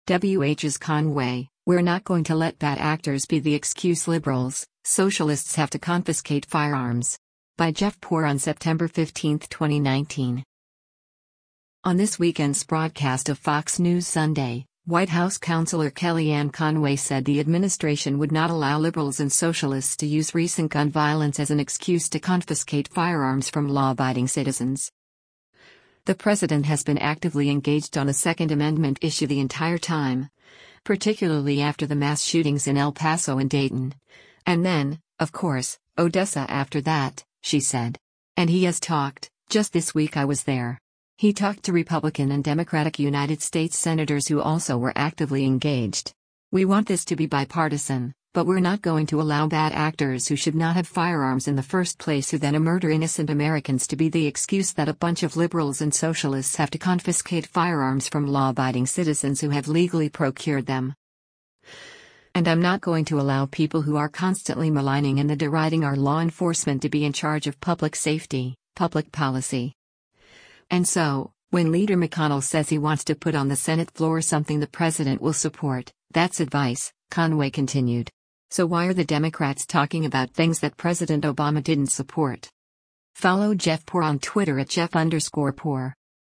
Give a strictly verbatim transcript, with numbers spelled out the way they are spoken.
W H's Conway, "We're not going to let bad actors be the excuse liberals, socialists have to confiscate firearms." By Jeff Poor on September fifteenth, twenty nineteen. On this weekend's broadcast of Fox News Sunday, White House Counselor Kellyanne Conway said the administration would not allow liberals and socialists to use recent gun violence as an excuse to confiscate firearms from law-abiding citizens. The president has been actively engaged on the Second Amendment issue the entire time, particularly after the mass shootings in El Paso and Dayton. And then, of course, Odessa after that, she said. And he has talked. Just this week I was there. He talked to Republican and Democratic United States senators who also were actively engaged. We want this to be bipartisan, but we're not going to allow bad actors who should not have firearms in the first place who then murder innocent Americans to be the excuse that a bunch of liberals and socialists have to confiscate firearms from law-abiding citizens who have legally procured them. And I'm not going to allow people who are constantly maligning and deriding our law enforcement to be in charge of public safety, public policy. And so, when Leader McConnell says he wants to put on the Senate floor something the president will support, that's advice, Conway continued. So why are the Democrats talking about things that President Obama didn't support? Follow Jeff Poor on Twitter at Jeff underscore Poor.